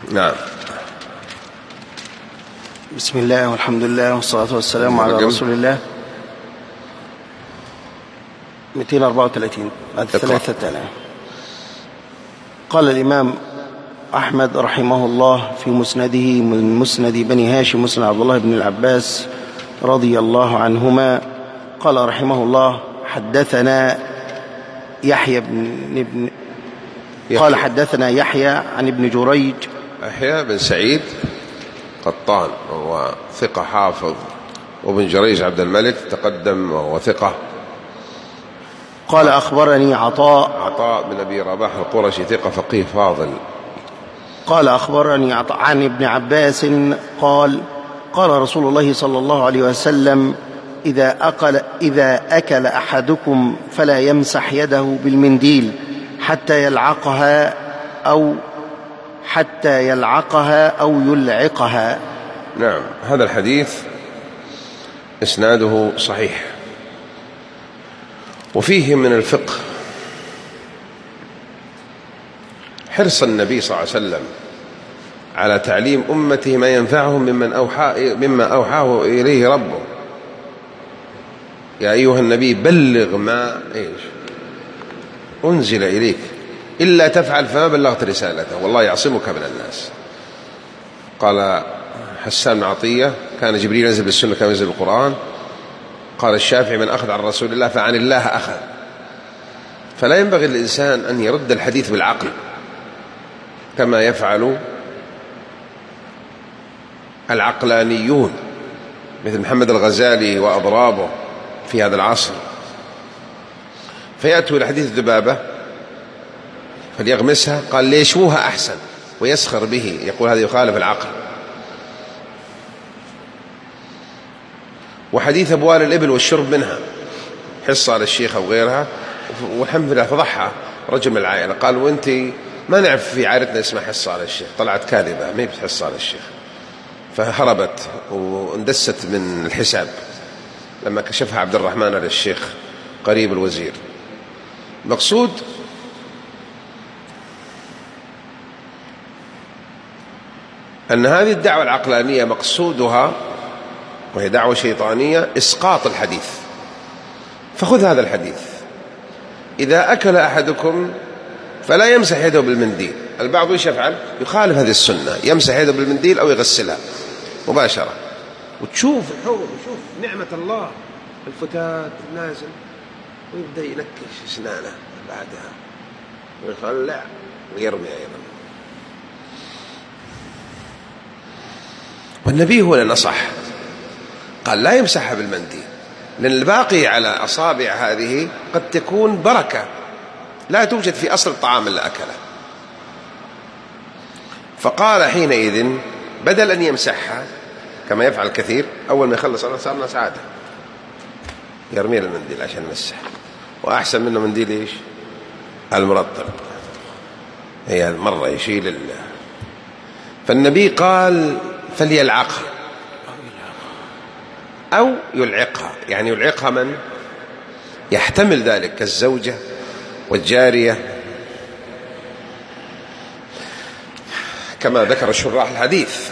نعم. بسم الله والحمد لله والصلاة والسلام على رسول الله. 234 بعد 3000. قال الإمام أحمد رحمه الله في مسنده من مسند بني هاشم مسند عبد الله بن العباس رضي الله عنهما، قال رحمه الله: حدثنا قال حدثنا يحيى عن ابن جريج. يحيى بن سعيد قطان وهو ثقة حافظ، وابن جريج عبد الملك تقدم وهو ثقة. قال أخبرني عطاء بن أبي رباح القرشي ثقة فقيه فاضل. قال أخبرني عطاء عن ابن عباس قال: قال رسول الله صلى الله عليه وسلم: إذا أكل أحدكم فلا يمسح يده بالمنديل حتى يلعقها أو يلعقها. نعم. هذا الحديث إسناده صحيح، وفيه من الفقه حرص النبي صلى الله عليه وسلم على تعليم أمته ما ينفعهم مما أوحاه إليه ربه. يا أيها النبي بلغ ما أنزل إليك، إلا تفعل فما بلغت رسالته والله يعصمك من الناس. قال حسان بن عطية: كان جبريل ينزل بالسنة كما ينزل بالقرآن. قال الشافعي: من أخذ عن رسول الله فعن الله أخذ. فلا ينبغي للإنسان أن يرد الحديث بالعقل كما يفعل العقلانيون مثل محمد الغزالي وأضرابه في هذا العصر، فيأتوا إلى حديث الذبابة فليغمسها، قال ليشوها أحسن، ويسخر به، يقول هذا يخالف العقل. وحديث أبوال الإبل والشرب منها حصة على الشيخ أو غيرها، والحمد لله فضحها رجل من العائلة قال: وانت ما نعرف في عائلتنا اسمها حصة على الشيخ. طلعت كاذبة، ما هي حصة على الشيخ، فهربت واندست من الحساب لما كشفها عبد الرحمن على الشيخ قريب الوزير. مقصود أن هذه الدعوة العقلانية مقصودها، وهي دعوة شيطانية، إسقاط الحديث. فخذ هذا الحديث: إذا أكل أحدكم فلا يمسح يده بالمنديل. البعض ايش يفعل؟ يخالف هذه السنة، يمسح يده بالمنديل أو يغسلها مباشرة، وتشوف نعمة الله، الفتات نازل، ويبدأ ينكش أسنانه بعدها ويخلع ويرمي أيضا. والنبي هو اللي نصح، قال لا يمسحها بالمنديل، لأن الباقي على أصابع هذه قد تكون بركة لا توجد في أصل الطعام اللي أكله. فقال حينئذ بدل أن يمسحها كما يفعل كثير، أول ما يخلص صار ساعته يرمي المنديل عشان يمسح، وأحسن منه منديل إيش؟ المرطب، هي مرة يشيل فالنبي قال فليلعقها أو يلعقها، يعني يلعقها من يحتمل ذلك كالزوجة والجارية كما ذكر شراح الحديث.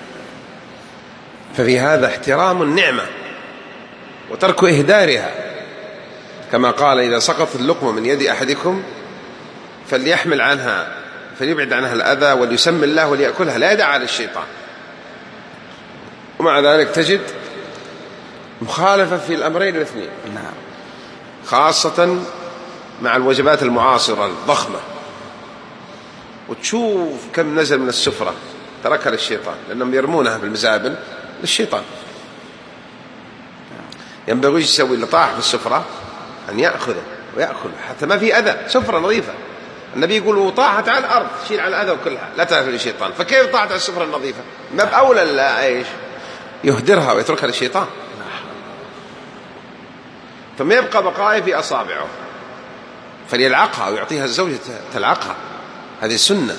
ففي هذا احترام النعمة وترك إهدارها، كما قال: إذا سقطت اللقمة من يد أحدكم فليحمل عنها، فليبعد عنها الأذى وليسمي الله وليأكلها، لا يدعها للشيطان. ومع ذلك تجد مخالفة في الأمرين الاثنين، خاصة مع الوجبات المعاصرة الضخمة، وتشوف كم نزل من السفرة تركها للشيطان، لأنهم يرمونها بالمزابل للشيطان. ينبغي يسوي اللي طاح في السفرة أن يأخذه ويأكل حتى ما في أذى، سفرة نظيفة. النبي يقول: وطاحت على الأرض شيل على الأذى وكلها لا تأكل للشيطان. فكيف طاحت على السفرة النظيفة؟ ما بأولى لا إيش يهدرها ويتركها للشيطان، ثم يبقى بقايا في أصابعه فليلعقها ويعطيها الزوجة تلعقها، هذه السنة.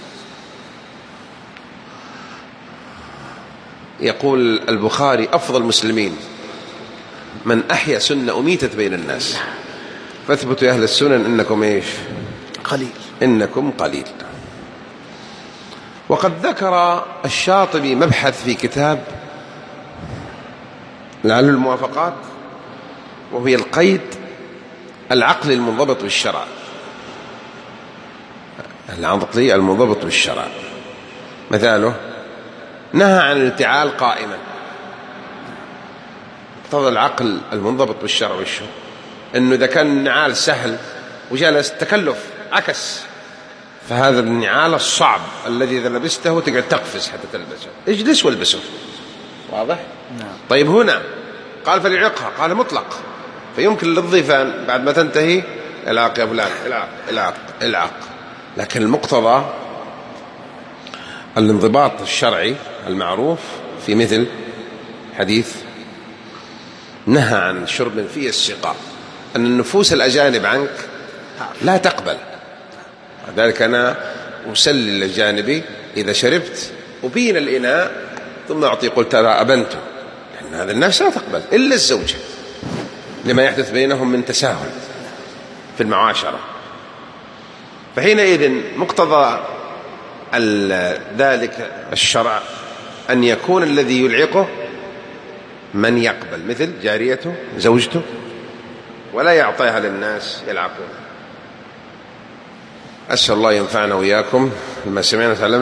يقول البخاري: أفضل المسلمين من أحيا سنة أميتت بين الناس، فاثبتوا يا أهل السنن إنكم إيش؟ قليل. إنكم قليل. وقد ذكر الشاطبي مبحث في كتاب لعل الموافقات، وهي القيد العقل المنضبط بالشرع. العقلي المنضبط بالشرع مثاله نهى عن الانتعال قائما. مقتضى العقل المنضبط بالشرع وشه انه اذا كان النعال سهل وجلس تكلف عكس، فهذا النعال الصعب الذي اذا لبسته تقعد تقفز حتى تلبسه، اجلس والبسه. واضح؟ نعم. طيب هنا قال فليعقها، قال مطلق، فيمكن للضيفان بعد ما تنتهي العق يا فلان، العق العق العق. لكن المقتضى الانضباط الشرعي المعروف في مثل حديث نهى عن شرب فيه السقاء، أن النفوس الأجانب عنك لا تقبل. لذلك أنا أسلي للجانبي إذا شربت أبين الإناء ثم أعطي، قلت ترى أبنته، لأن هذا النفس لا تقبل إلا الزوجة لما يحدث بينهم من تساهل في المعاشرة. فحينئذ مقتضى ذلك الشرع أن يكون الذي يلعقه من يقبل، مثل جاريته زوجته، ولا يعطيها للناس يلعقون. أسأل الله ينفعنا وإياكم بما سمعنا.